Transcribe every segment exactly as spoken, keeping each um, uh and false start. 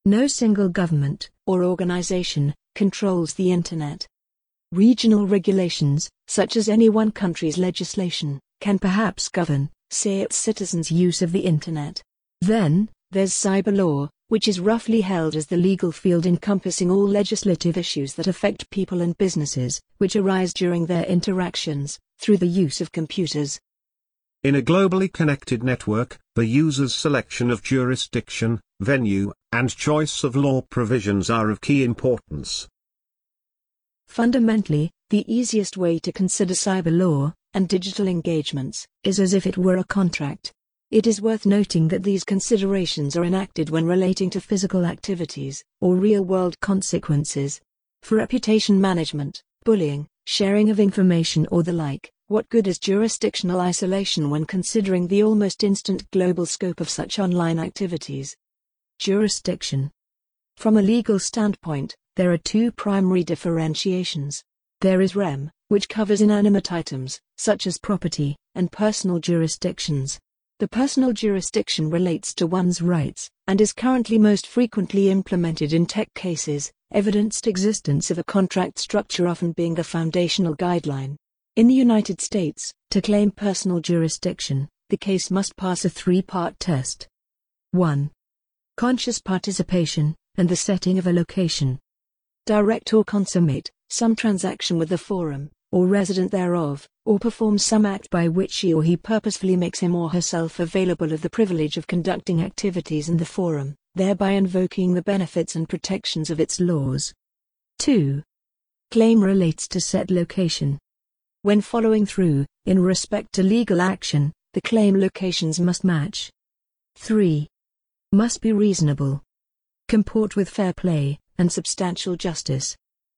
No single government or organization controls the Internet. Regional regulations, such as any one country's legislation, can perhaps govern, say, its citizens' use of the Internet. Then, there's cyber law, which is roughly held as the legal field encompassing all legislative issues that affect people and businesses, which arise during their interactions, through the use of computers. In a globally connected network, the user's selection of jurisdiction, venue, and choice of law provisions are of key importance. Fundamentally, the easiest way to consider cyber law and digital engagements is as if it were a contract. It is worth noting that these considerations are enacted when relating to physical activities or real-world consequences. For reputation management, bullying, sharing of information or the like, what good is jurisdictional isolation when considering the almost instant global scope of such online activities? Jurisdiction. From a legal standpoint, there are two primary differentiations. There is rem, which covers inanimate items, such as property, and personal jurisdictions. The personal jurisdiction relates to one's rights, and is currently most frequently implemented in tech cases, evidenced existence of a contract structure often being the foundational guideline. In the United States, to claim personal jurisdiction, the case must pass a three-part test. one. Conscious participation, and the setting of a location. Direct or consummate, some transaction with the forum, or resident thereof, or perform some act by which she or he purposefully makes him or herself available of the privilege of conducting activities in the forum, thereby invoking the benefits and protections of its laws. two. Claim relates to set location. When following through, in respect to legal action, the claim locations must match. three. Must be reasonable. Comport with fair play, and substantial justice.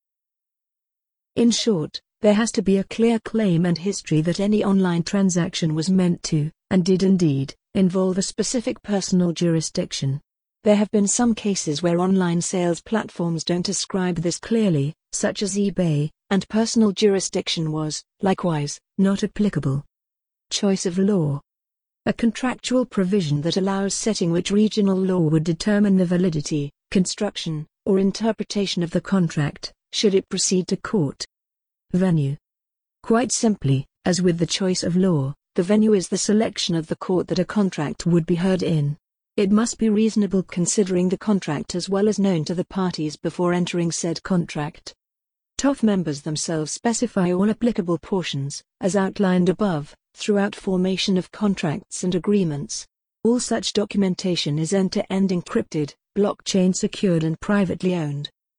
In short, there has to be a clear claim and history that any online transaction was meant to, and did indeed, involve a specific personal jurisdiction. There have been some cases where online sales platforms don't describe this clearly, such as eBay, and personal jurisdiction was, likewise, not applicable. Choice of law. A contractual provision that allows setting which regional law would determine the validity, construction, or interpretation of the contract, should it proceed to court. Venue. Quite simply, as with the choice of law, the venue is the selection of the court that a contract would be heard in. It must be reasonable considering the contract as well as known to the parties before entering said contract. T O F members themselves specify all applicable portions, as outlined above, throughout formation of contracts and agreements. All such documentation is end-to-end encrypted, blockchain secured and privately owned.